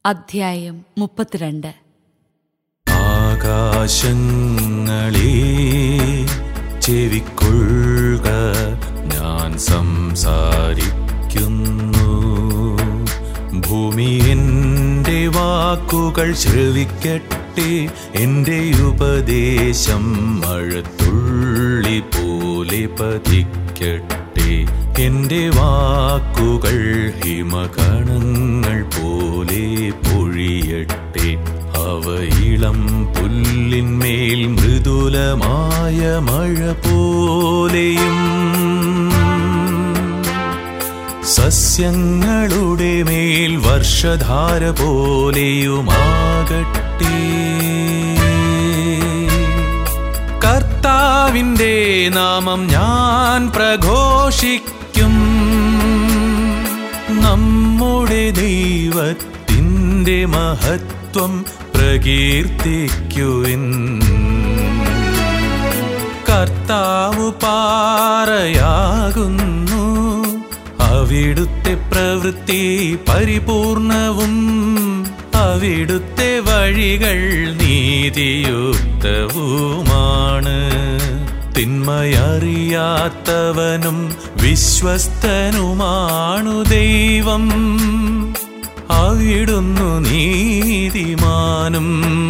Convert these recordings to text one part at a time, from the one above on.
അധ്യായം 32. ആകാശങ്ങളേ ചെവിക്കൊള്ളുക, ഞാൻ സംസാരിക്കുന്നു. ഭൂമി എൻ്റെ വാക്കുകൾ ശ്രവിക്കട്ടെ, എൻ്റെ ഉപദേശം മഴത്തുള്ളി പോലെ പതിക്കട്ടെ. എൻ്റെ വാക്കുകൾ ഹിമകണങ്ങൾ പോലെ പൊഴിയട്ടെ. അവ ഇളം പുല്ലിന്മേൽ മൃദുലമായ മഴ പോലെയും സസ്യങ്ങളുടെ മേൽ വർഷധാര പോലെയുമാകട്ടെ. കർത്താവിൻ്റെ നാമം ഞാൻ പ്രഘോഷിക്കും, നമ്മുടെ ദൈവത്തിൻ്റെ മഹത്വം പ്രകീർത്തിക്കുവിൻ. കർത്താവ് പാറയാകുന്നു, അവിടുത്തെ പ്രവൃത്തി പരിപൂർണവും, അവിടുത്തെ വഴികൾ നീതിയുക്തവുമാണ്. തിന്മയറിയാത്തവനും വിശ്വസ്തനുമാണു ദൈവം, അവിടുന്നു നീതിമാനും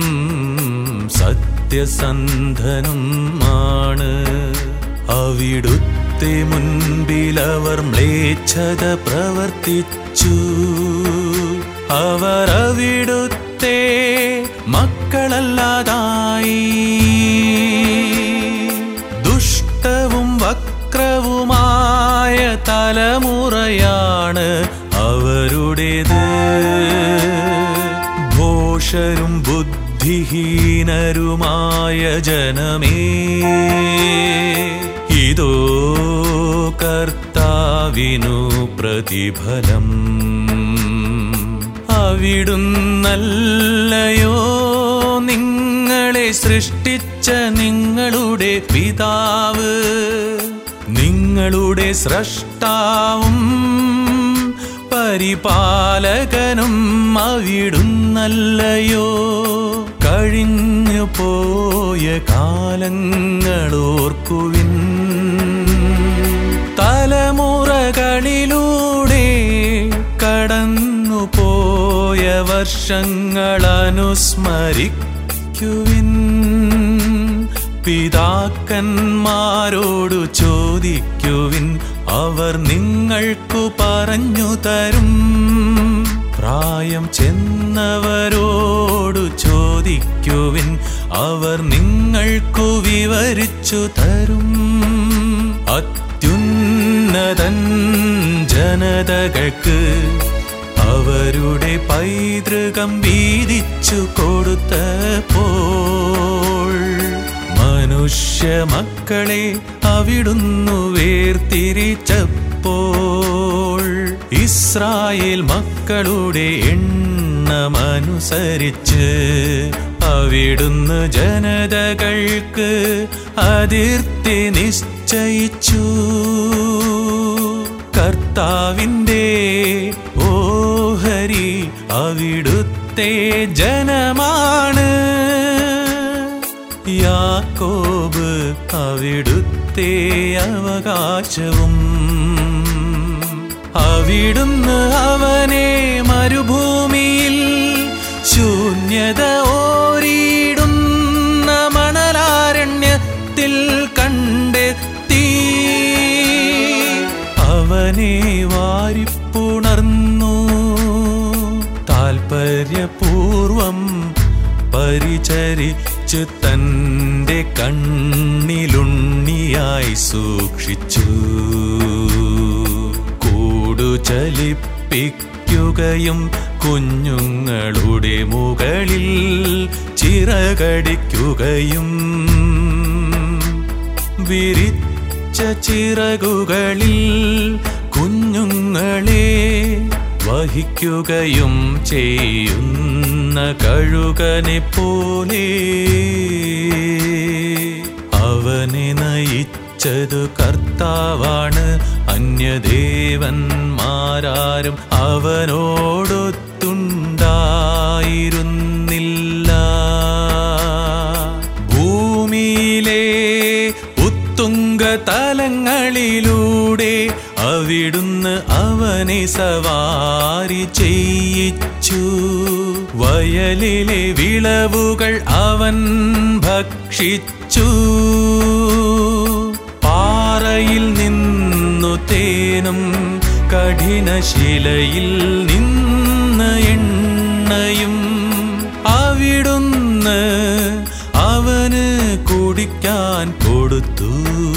സത്യസന്ധനുമാണ്. അവിടുത്തെ മുൻപിലവർ മ്ലേച്ഛത പ്രവർത്തിച്ചു, അവർ അവിടുത്തെ മക്കളല്ലാതായി. ദുഷ്ടവും വക്രവുമായ തലമുറയാണ് അവരുടേത്. ഭോഷരും ബുദ്ധിഹീനരുമായ ജനമേ, ഇതോ കർത്താവിനു പ്രതിഫലം. അവിടുന്നല്ലയോ നിങ്ങളെ സൃഷ്ടിച്ച നിങ്ങളുടെ പിതാവ്, നിങ്ങളുടെ സ്രഷ്ടാവും പരിപാലകനും അവിടുന്നല്ലയോ. കഴിഞ്ഞു പോയ കാലങ്ങളോർക്കുവിൻ, തലമുറകളിലൂടെ കടന്നുപോയ വർഷങ്ങളനുസ്മരിക്കുവിൻ. പിതാക്കന്മാരോടു ചോദിക്കുവിൻ, അവർ നിങ്ങൾക്കു പറഞ്ഞു തരും. പ്രായം ചെന്നവരോടു ചോദിക്കുവിൻ, അവർ നിങ്ങൾക്കു വിവരിച്ചു തരും. അത്യുന്നതൻ ജനതകൾക്ക് അവരുടെ പൈതൃകം വീതിച്ചു കൊടുത്തപ്പോൾ, മനുഷ്യ മക്കളെ അവിടുന്നു വേർതിരിച്ചപ്പോൾ, ഇസ്രായേൽ മക്കളുടെ എണ്ണമനുസരിച്ച് അവിടുന്ന് ജനതകൾക്ക് അതിർത്തി നിശ്ചയിച്ചു. കർത്താവിൻ്റെ ഓഹരി അവിടുത്തെ ജനമാണ്, യാക്കോബ് അവിടുത്തെ അവകാശവും. അവിടുന്ന് അവനെ മരുഭൂമിയിൽ ശൂന്യത ഓരിയിടുന്ന മണലാരണ്യത്തിൽ കണ്ടെത്തി. അവനെ വാരിപ്പുണർന്നു, താൽപര്യപൂർവം പരിചരിച്ച് തൻ്റെ കണ്ണിലുണ്ണിയായി സൂക്ഷിച്ചു. ചലിപ്പിക്കുകയും കുഞ്ഞുങ്ങളുടെ മുകളിൽ ചിറകടിക്കുകയും, വിരിച്ച ചിറകുകളിൽ കുഞ്ഞുങ്ങളെ വഹിക്കുകയും ചെയ്യുന്ന കഴുകനെ പോലെ അവനെ നയിച്ചതു കർത്താവാണ്. അന്യദേവന്മാരാരും അവനോടൊത്തുണ്ടാ സവാരി ചെയ്യിച്ചു. വയലിലെ വിളവുകൾ അവൻ ഭക്ഷിച്ചു. പാറയിൽ നിന്നു തേനും കഠിനശിലയിൽ നിന്ന് എണ്ണയും അവിടുന്ന് അവന് കുടിക്കാൻ കൊടുത്തു.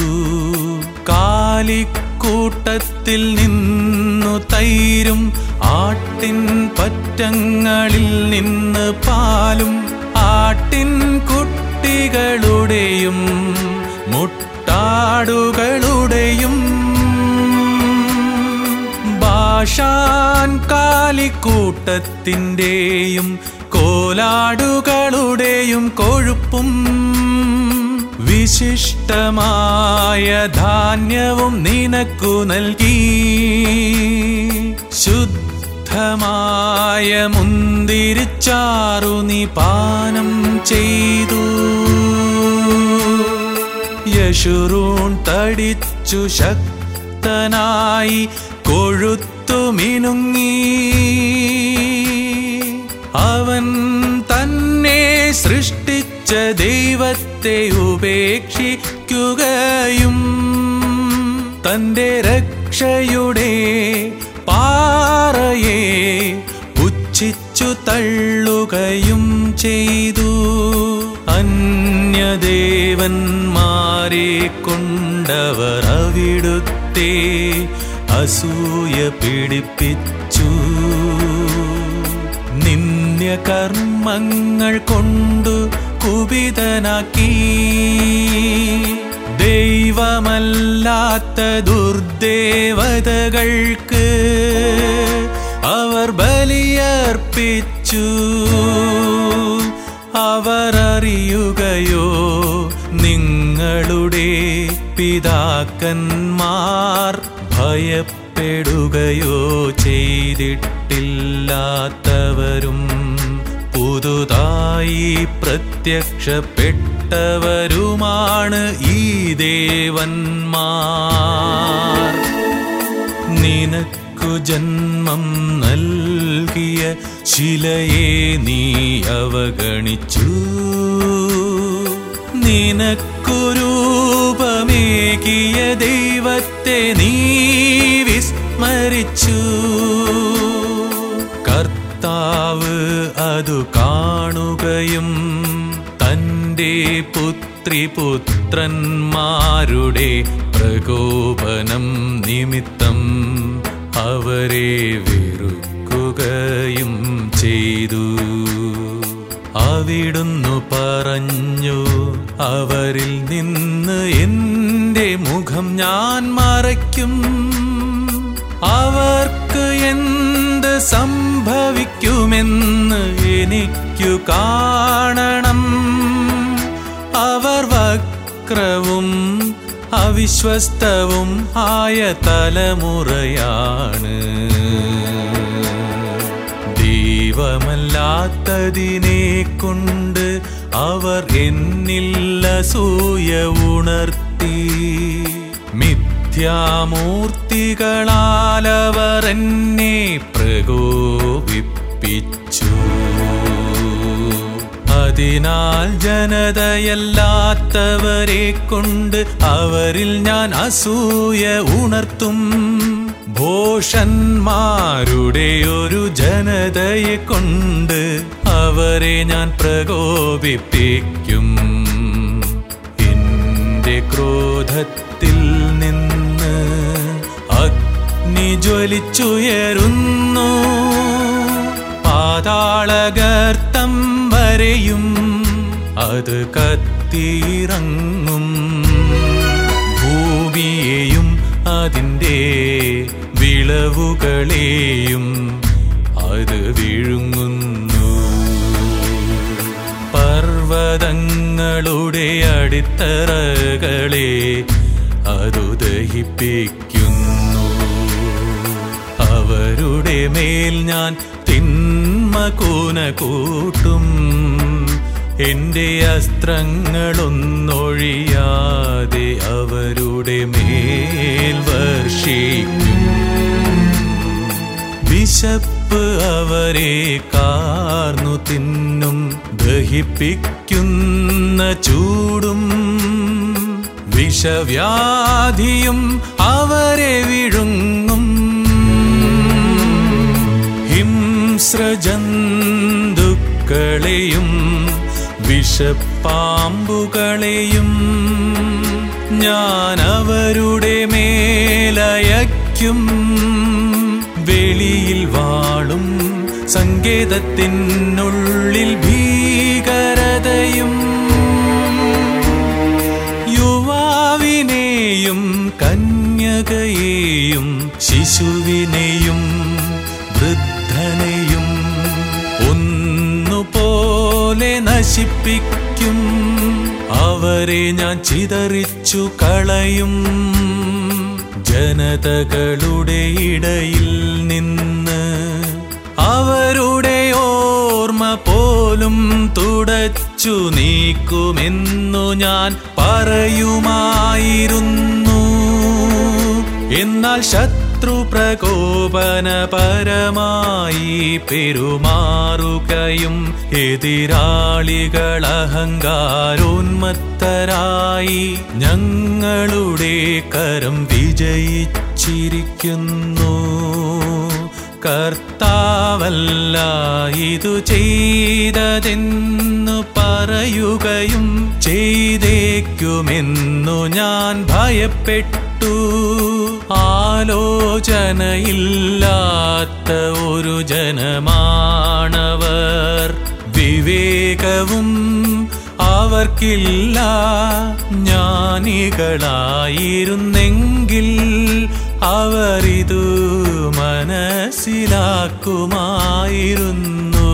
കാലിക്കൂട്ടത്തിൽ നിന്നു തൈരും ആട്ടിൻ പറ്റങ്ങളിൽ നിന്ന് പാലും ആട്ടിൻ കുട്ടികളുടെയും മുട്ടാടുകളുടെയും ബാഷാൻ കാലിക്കൂട്ടത്തിന്റെയും കോലാടുകളുടെയും കൊഴുപ്പും വിശിഷ്ടമായ ധാന്യവും നിനക്കു നൽകി. ശുദ്ധമായ മുന്തിരിച്ചാറു നീ പാനം ചെയ്തു. യശുറൂൺ തടിച്ചു ശക്തനായി കൊഴുത്തു മിനുങ്ങി. അവൻ തന്നെ സൃഷ്ടിച്ച ദൈവത്തെ ഉപേക്ഷിക്കുകയും തന്റെ രക്ഷയുടെ പാറയെ പുച്ഛിച്ചു തള്ളുകയും ചെയ്തു. അന്യദേവന്മാരെ കൊണ്ടവർ അവിടുത്തെ അസൂയ പിടിപ്പിച്ചു. നിന്ദ്യകർമ്മങ്ങൾ കൊണ്ടു കുപിതനാക്കി. ദൈവമല്ലാത്ത ദുർദേവതകൾക്ക് അവർ ബലിയർപ്പിച്ചു. അവർ അറിയുകയോ നിങ്ങളുടെ പിതാക്കന്മാർ ഭയപ്പെടുകയോ ചെയ്തിട്ടില്ലാത്തവരും പുതുതായി പ്രത്യക്ഷപ്പെട്ടവരുമാണ് ഈ ദേവന്മാർ. നിനക്കു ജന്മം നൽകിയ ശിലയെ നീ അവഗണിച്ചു. നിനക്കു രൂപമേകിയ ദൈവത്തെ നീ വിസ്മരിച്ചു. കർത്താവ് അതു കാണുകയും തൻ്റെ പുത്രിപുത്രന്മാരുടെ പ്രകോപനം നിമിത്തം അവരെ വെറുക്കുകയും ചെയ്തു. അവിടുന്നു പറഞ്ഞു, അവരിൽ നിന്ന് എൻ്റെ മുഖം ഞാൻ മറയ്ക്കും. അവർക്ക് എന്ത് സംഭവിക്കുമെന്ന് എനിക്കു കാണണം. അവർ വക്രവും അവിശ്വസ്തവും ആയ തലമുറയാണ്. ദൈവമല്ലാത്തതിനെ കൊണ്ട് അവർ എന്നിൽ അസൂയ ഉണർത്തി. മിഥ്യാമൂർത്തികളാൽ അവർ എന്നെ പ്രകോപിപ്പിച്ചു. അതിനാൽ ജനതയല്ലാത്തവരെ കൊണ്ട് അവരിൽ ഞാൻ അസൂയ ഉണർത്തും. ഭോഷന്മാരുടെ ഒരു ജനതയെ കൊണ്ട് അവരെ ഞാൻ പ്രകോപിപ്പിക്കും. എന്റെ ക്രോധത്തിൽ നിന്ന് അഗ്നി ജ്വലിച്ചുയരുന്നു. പാതാളഗർത്തം വരെയും അത് കത്തിയിറങ്ങും. ഭൂമിയെയും അതിൻ്റെ വിളവുകളെയും അത് വിഴുങ്ങുന്നു. പർവ്വതങ്ങളുടെ അടിത്തറകളെ അതു ദഹിപ്പിക്കുന്നു. അവരുടെ മേൽ ഞാൻ തിന്മ കൂന കൂട്ടും. എന്റെ അസ്ത്രങ്ങളൊന്നൊഴിയാതെ അവരുടെ മേൽ വർഷിക്കും. വിശപ്പ് അവരെ കാർന്നു തിന്നും. ദഹിപ്പിക്കുന്ന ചൂടും വിഷവ്യാധിയും അവരെ വിഴുങ്ങും. ഹിംസ്രജന്തുക്കളെയും വിഷപ്പാമ്പുകളെയും ഞാൻ അവരുടെ മേലയക്കും. വെളിയിൽ വാളും സങ്കേതത്തിനുള്ളിൽ ഭീകരതയും. യുവാവിനെയും കന്യകയെയും ശിശുവിനെയും വൃദ്ധനെയും ഒന്നുപോലെ നശിപ്പിക്കും. അവരെ ഞാൻ ചിതറിച്ചു കളയും. ജനതകളുടെ ഇടയിൽ നിന്ന് അവരുടെ ഓർമ്മ പോലും തുടച്ചു നീക്കുമെന്നു ഞാൻ പറയുമായിരുന്നു. എന്നാൽ ശത്രു പ്രകോപനപരമായി പെരുമാറുകയും എതിരാളികൾ അഹങ്കാരോന്മത്തരായി ഞങ്ങളുടെ കരം വിജയിച്ചിരിക്കുന്നു. കർത്താവല്ല ഇതു ചെയ്തതെന്നു പറയുകയും ചെയ്തേക്കുമെന്നു ഞാൻ ഭയപ്പെട്ടു. ആലോചനയില്ലാത്ത ഒരു ജനമാണവർ. വിവേകവും അവർക്കില്ല. ജ്ഞാനികളായിരുന്നെങ്കിൽ അവരിതു മനസ്സിലാക്കുമായിരുന്നു.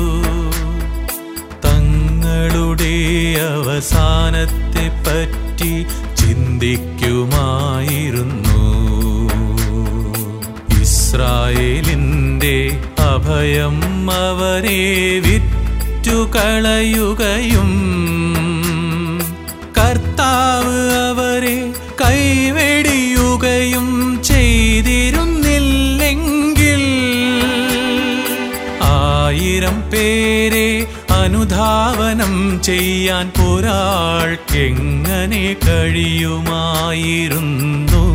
തങ്ങളുടെ അവസാനത്തെ പറ്റി ചിന്തിക്കുമായിരുന്നു. ഇസ്രായേലിന്റെ അഭയം അവരെ വിറ്റുകളയുകയും കർത്താവ് അവരെ കൈവെടിയുകയും ചെയ്തിരുന്നില്ലെങ്കിൽ 1000 പേരെ അനുധാവനം ചെയ്യാൻ ഒരാൾക്കെങ്ങനെ കഴിയുമായിരുന്നു?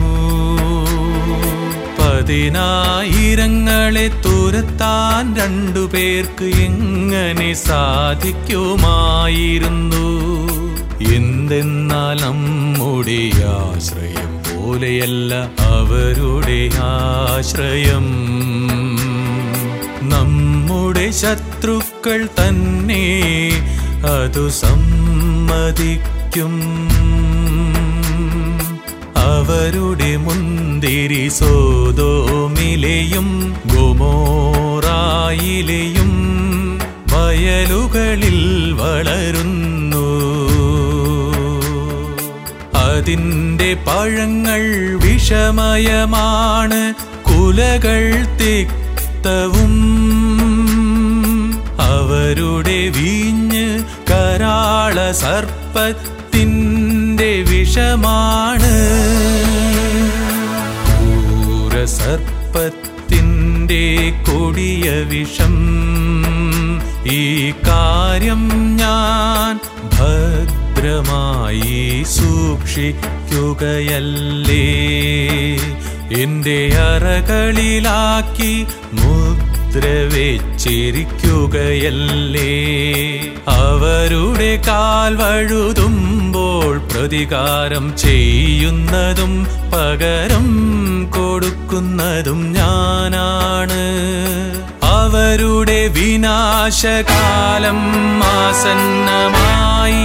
10,000 തുരത്താൻ 2 പേർക്ക് എങ്ങനെ സാധിക്കുമായിരുന്നു? എന്തെന്നാൽ നമ്മുടെ ആശ്രയം പോലെയല്ല അവരുടെ ആശ്രയം. നമ്മുടെ ശത്രുക്കൾ തന്നെ അതു സമ്മതിക്കും. അവരുടെ മുന്തിരി സോദോമിലെയും ഗൊമോറായിലെയും വയലുകളിൽ വളരുന്നു. അതിന്റെ പഴങ്ങൾ വിഷമയമാണ്, കുലകൾ തിക്തവും. അവരുടെ വീഞ്ഞ് കരാള സർപ്പത്തിന്റെ വിഷമാണ്, ക്രൂരസർപ്പത്തിന്റെ കൊടിയ വിഷം. ഈ കാര്യം ഞാൻ ഭദ്രമായി സൂക്ഷിക്കുകയല്ലേ, എന്റെ അറകളിലാക്കി മുദ്ര വെച്ചിരിക്കുകയല്ലേ. അവരുടെ കാൽ വഴുതുമ്പോൾ പ്രതികാരം ചെയ്യുന്നതും പകരം കൊടുക്കുന്നതും ഞാനാണ്. അവരുടെ വിനാശകാലം ആസന്നമായി,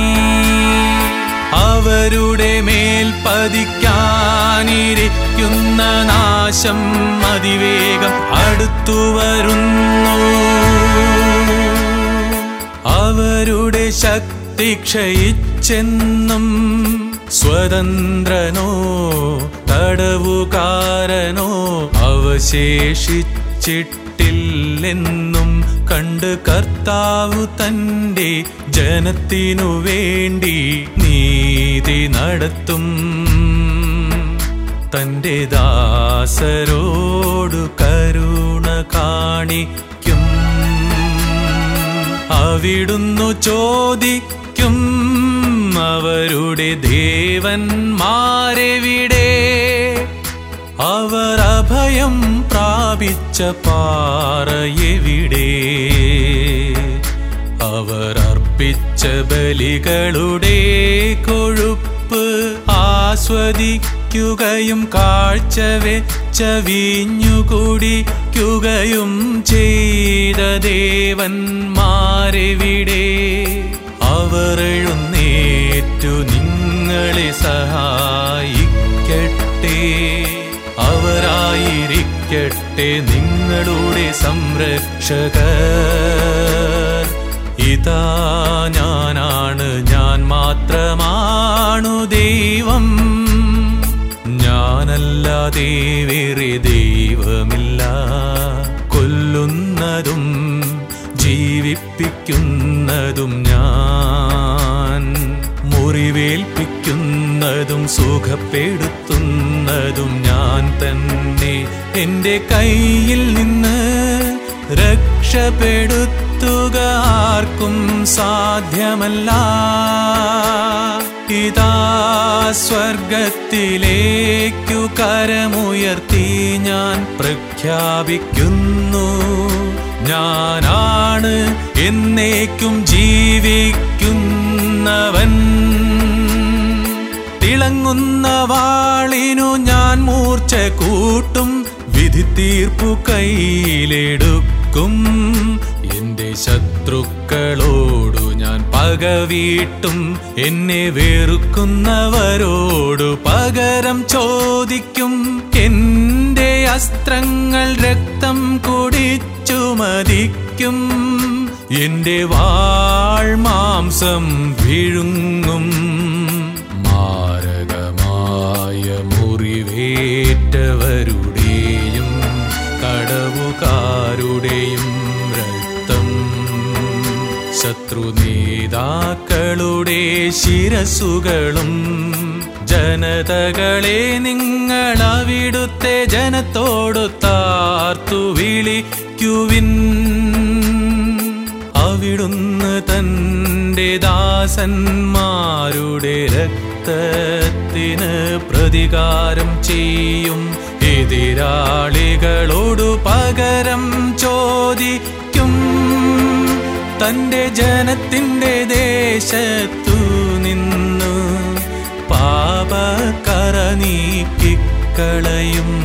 അവരുടെ മേൽ പതിക്കാനിരിക്കുന്ന നാശം അതിവേഗം അടുത്തു വരുന്നു. അവരുടെ ശക്തി ക്ഷയിച്ചെന്നും സ്വതന്ത്രനോ തടവുകാരനോ അവശേഷിച്ചിട്ടില്ലെന്നും കണ്ട് കർത്താവ് തന്റെ ജനത്തിനു വേണ്ടി നീതി നടത്തും. തന്റെ ദാസരോടു കരുണ കാണിക്കും. അവിടുന്നു ചോദിക്കും, അവരുടെ ദേവന്മാരെവിടെ? അവർ അഭയം പ്രാപിച്ച പാറയെവിടെ? അവർ അർപ്പിച്ച ബലികളുടെ കൊഴുപ്പ് ആസ്വദിക്കുകയും കാഴ്ച വെച്ച വീഞ്ഞു കുടിക്കുകയും ചെയ്ത ദേവന്മാരെവിടെ? അവർ എഴുന്നേറ്റു നിങ്ങളെ സഹായിക്കട്ടെ. അവരായിരിക്കട്ടെ നിങ്ങളുടെ സംരക്ഷകർ. ഇതാ ഞാനാണ്, ഞാൻ മാത്രമാണു ദൈവം, ഞാനല്ലാതെ വേറെ ദൈവമില്ല. കൊല്ലുന്നതും ജീവിപ്പിക്കുന്നതും ഞാൻ, മുറിവേൽപ്പിക്കുന്നതും സുഖപ്പെടുത്തുന്നതും ഞാൻ തന്നെ. എന്റെ കയ്യിൽ നിന്ന് രക്ഷപ്പെടുത്തുക ആർക്കും സാധ്യമല്ല. ഇതാ സ്വർഗത്തിലേക്കു കരമുയർത്തി ഞാൻ പ്രഖ്യാപിക്കുന്നു, ഞാനാണ് എന്നേക്കും ജീവിക്കുന്നവൻ. തിളങ്ങുന്ന വാളിനു ഞാൻ മൂർച്ച കൂട്ടും, വിധി തീർപ്പു കയ്യിലെടുക്കും. എന്റെ ശത്രുക്കളോടു ഞാൻ പകവീട്ടും, എന്നെ വെറുക്കുന്നവരോടു പകരം ചോദിക്കും. എന്റെ അസ്ത്രങ്ങൾ രക്തം കുടിച്ചു മതിക്കും, എന്റെ വാൾ മാംസം വിഴുങ്ങും. മാരകമായ മുറിവേറ്റവരുടെയും കടവുകാരുടെയും രക്തം, ശത്രുനേതാക്കളുടെ ശിരസുകളും. ജനതകളെ നിങ്ങൾ അവിടുത്തെ ജനത്തോടു താർത്തു വിളിക്കുവിൻ. അവിടുന്ന് തന്റെ ദാസന്മാരുടെ രക്തത്തിന് പ്രതികാരം ചെയ്യും. എതിരാളികളോടു പകരം ചോദിക്കും. തന്റെ ജനത്തിന്റെ ദേശത്തു നിന്നു പാപക്കറ നീക്കിക്കളയും.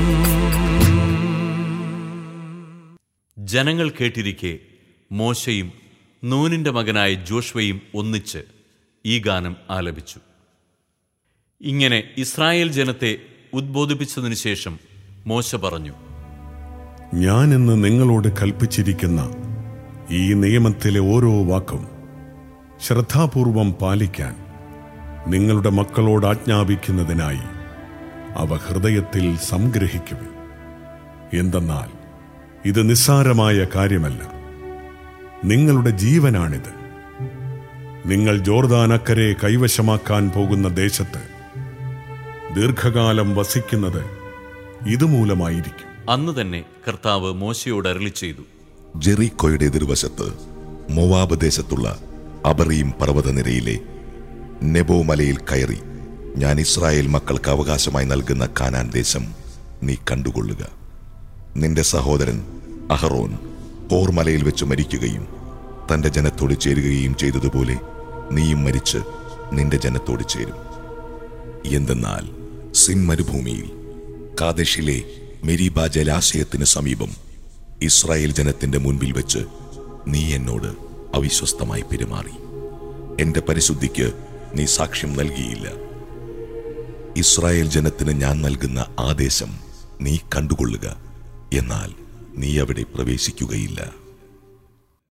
ജനങ്ങൾ കേട്ടിരിക്കെ മോശയും നൂനിന്റെ മകനായ ജോഷ്വയും ഒന്നിച്ച് ഈ ഗാനം ആലപിച്ചു. ഇങ്ങനെ ഇസ്രായേൽ ജനത്തെ ഉദ്ബോധിപ്പിച്ചതിനു ശേഷം മോശ പറഞ്ഞു, ഞാൻ ഇന്ന് നിങ്ങളോട് കൽപ്പിച്ചിരിക്കുന്ന ഈ നിയമത്തിലെ ഓരോ വാക്കും ശ്രദ്ധാപൂർവം പാലിക്കാൻ നിങ്ങളുടെ മക്കളോട് ആജ്ഞാപിക്കുന്നതിനായി അവ ഹൃദയത്തിൽ സംഗ്രഹിക്കുവിൻ. എന്തെന്നാൽ ഇത് നിസ്സാരമായ കാര്യമല്ല, നിങ്ങളുടെ ജീവനാണിത്. നിങ്ങൾ ജോർദാനക്കരെ കൈവശമാക്കാൻ പോകുന്ന ദേശത്ത് ദീർഘകാലം വസിക്കുന്നത് ഇതുമൂലമായിരിക്കും. അന്ന് തന്നെ കർത്താവ് മോശയോട് അരുളി ചെയ്തു, ജെറിക്കോയുടെ എതിർവശത്ത് മോവാബ് ദേശത്തുള്ള അബറീം പർവ്വതനിരയിലെ നെബോ മലയിൽ കയറി ഞാൻ ഇസ്രായേൽ മക്കൾക്ക് അവകാശമായി നൽകുന്ന കാനാൻ ദേശം നീ കണ്ടുകൊള്ളുക. നിന്റെ സഹോദരൻ അഹറോൻ ഹോർ മലയിൽ വെച്ച് മരിക്കുകയും തന്റെ ജനത്തോട് ചേരുകയും ചെയ്തതുപോലെ നീയും മരിച്ച് നിന്റെ ജനത്തോട് ചേരും. എന്തെന്നാൽ സിൻ മരുഭൂമിയിൽ കാദേശിലെ മെരീബ ജലാശയത്തിന് സമീപം ഇസ്രായേൽ ജനത്തിന്റെ മുൻപിൽ വെച്ച് നീ എന്നോട് അവിശ്വസ്തമായി പെരുമാറി. എന്റെ പരിശുദ്ധിക്ക് നീ സാക്ഷ്യം നൽകിയില്ല. ഇസ്രായേൽ ജനത്തിന് ഞാൻ നൽകുന്ന ആദേശം നീ കണ്ടുകൊള്ളുക, എന്നാൽ നീ അവിടെ പ്രവേശിക്കുകയില്ല.